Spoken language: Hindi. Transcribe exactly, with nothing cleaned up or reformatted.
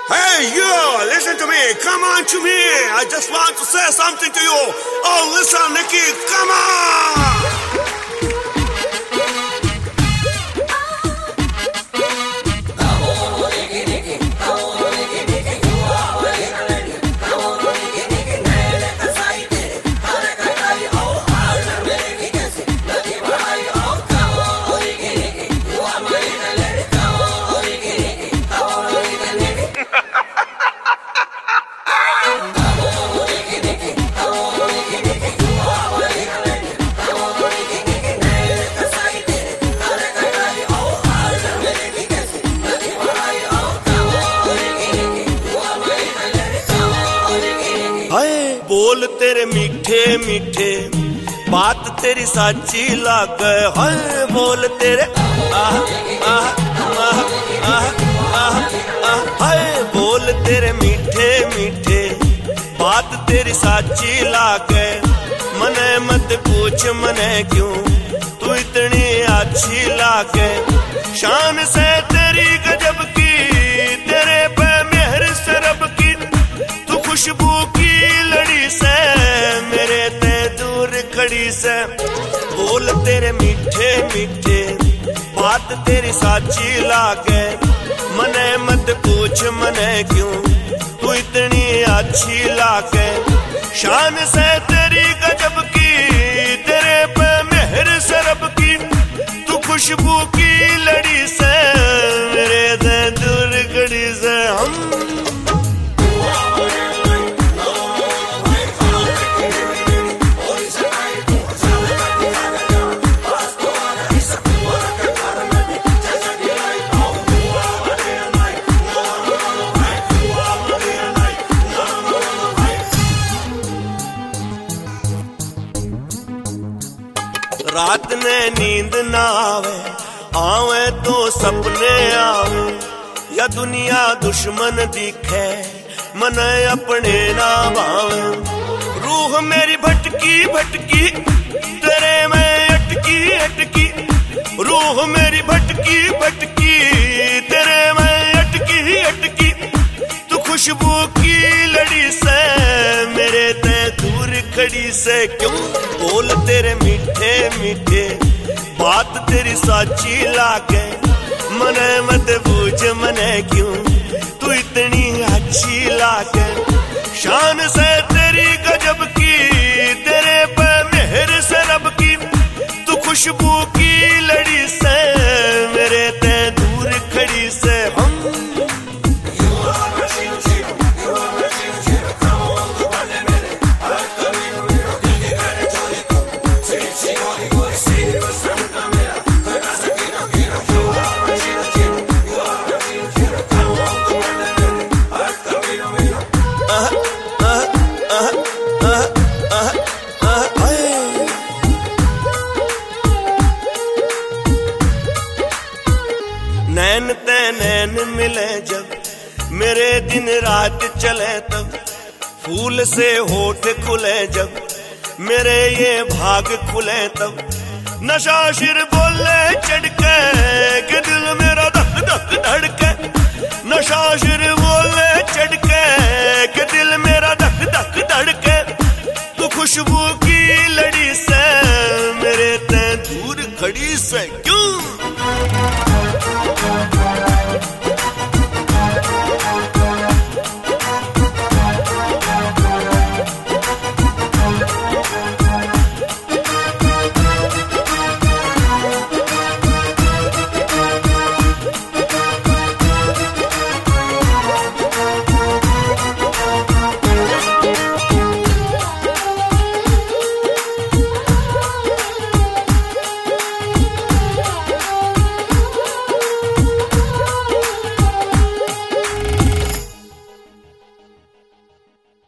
Hey, you, listen to me. Come on to me. I just want to say something to you. Oh, listen, Nikki, come on. बोल तेरे मीठे मीठे बात तेरी साची लागे। हाय बोल तेरे आह आह आह आह आह आह हाय बोल तेरे मीठे मीठे बात तेरी साची लागे। मने मत पूछ मने क्यों तू इतनी अच्छी लागे। शान से तेरी गजब की तेरे पे मेहर सरब की। तू खुशबू की लड़ी से मेरे ते दूर खड़ी से। बोल तेरे मीठे मीठे बात तेरी साची लागे। मने मत पूछ मने क्यों तू इतनी अच्छी लागे। शान से तेरी गजब की तेरे पे मेहर सरब की। तू खुशबू की लड़ी से मेरे ते दूर खड़ी से। हम रात ने नींद ना आवे आवे तो सपने आवे। या दुनिया दुश्मन दिखे मन अपने ना भावे। रूह मेरी भटकी भटकी तेरे में अटकी अटकी। रूह मेरी भटकी भटकी तेरे में अटकी अटकी। तू खुशबू की लड़ी से मेरे ते दूर खड़ी से। क्यों बोल तेरे मीठे मीठे बात तेरी साची लागे। मने मत पूछ मने क्यों तू इतनी अच्छी लागे। शान से तेरी गजब की तेरे पे मेहर सरब की। तू खुशबू की लड़ी से मेरे ते दूर खड़ी से। हम नैन ते नैन मिले जब मेरे दिन रात चले तब। फूल से होठ खुले जब मेरे ये भाग खुले तब। नशा शिर बोले चढ़के कि दिल मेरा धक धक धड़के। नशा शिर बोले चढ़के कि दिल मेरा धक धक धड़के। तू खुशबू की लड़ी से मेरे ते दूर खड़ी से।